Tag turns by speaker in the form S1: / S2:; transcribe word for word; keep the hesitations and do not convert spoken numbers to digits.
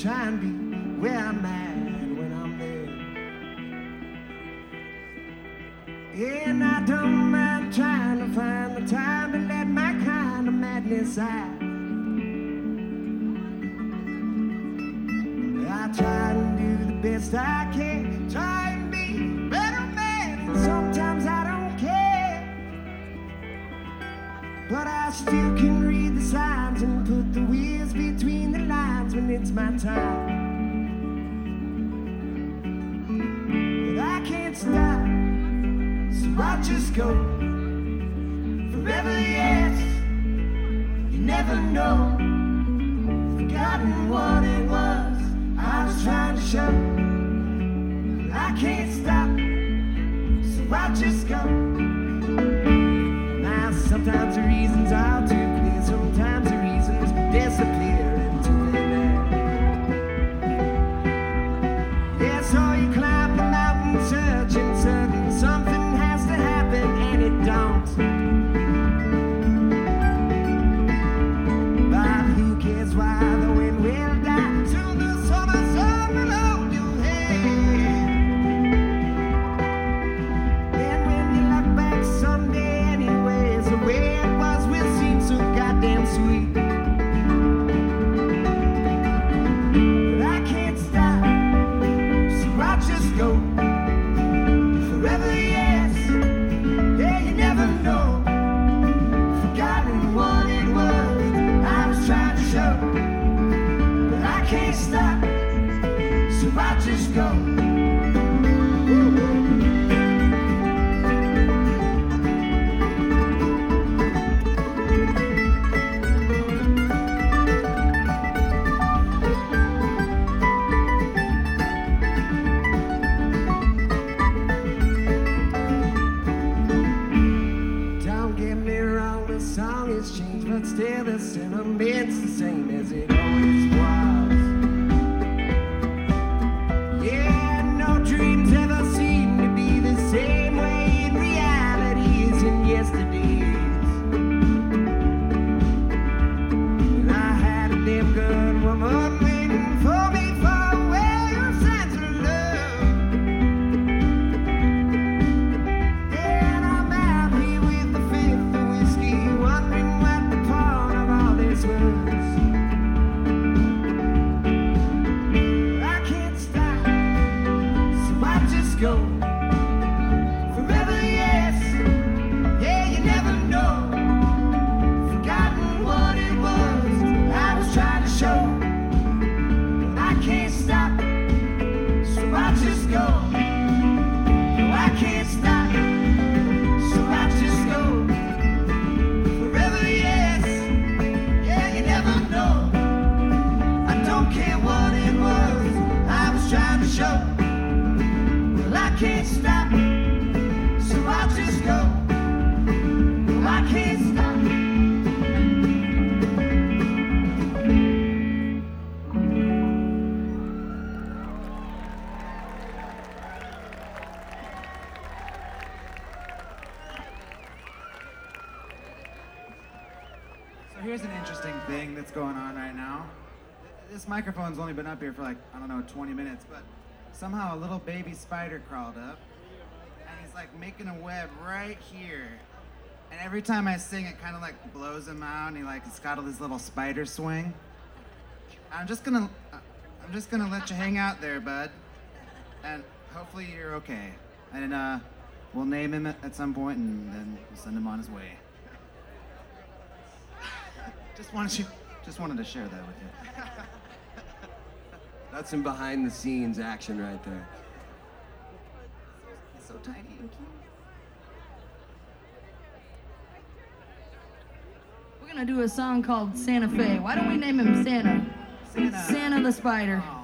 S1: try and be where I'm at when I'm there. And I don't mind trying to find the time to let my kind of madness out. I try and do the best I can, try and be a better man, and sometimes I don't care. But I still can read the signs and put the wheels between the lines when it's my time. But I can't stop, so I just go forever, yes. You never know, forgotten what it was I was trying to show. I can't stop, so I just go. Now sometimes the reasons are too clear, sometimes the reasons disappear into thin air. Yeah, so you climb the mountain searching, certain something has to happen and it don't. But who cares why the wind will die till the summer's on below your head. And when you look back someday anyways, the way it was will seem so goddamn sweet. But I can't stop, so I just go forever, yes. Yeah, you never know, forgotten what it was I was trying to show. But I can't stop, so I just go. Don't get me wrong, the song has changed, but still the sentiment's the same as it always was. Yeah, no dreams ever seem to be the same way in reality as in yesterdays. And I had a damn good woman waiting for me far away, her signs of love. And I'm out here with the fifth of whiskey, wondering what the point of all this was. I can't stop, so I just go forever, yes. Yeah, you never know, forgotten what it was I was trying to show. But I can't stop, so I just go. No, I can't stop, so I just go forever, yes. Yeah, you never know, I don't care what it was I was trying to show. Well, I can't stop, so I just go. No, I can't stop.
S2: So here's an interesting thing that's going on right now. This microphone's only been up here for like, I don't know, twenty minutes, but somehow a little baby spider crawled up, and he's like making a web right here. And every time I sing, it kind of like blows him out, and he like, it's got all this little spider swing. I'm just gonna, I'm just gonna let you hang out there, bud, and hopefully you're okay. And uh, we'll name him at at some point, and then we'll send him on his way. Just wanted you, just wanted to share that with you.
S3: That's some behind the scenes action right there.
S2: It's so tiny and cute.
S4: We're gonna do a song called Santa Fe. Why don't we name him Santa?
S2: Santa.
S4: Santa the Spider.
S2: Aw.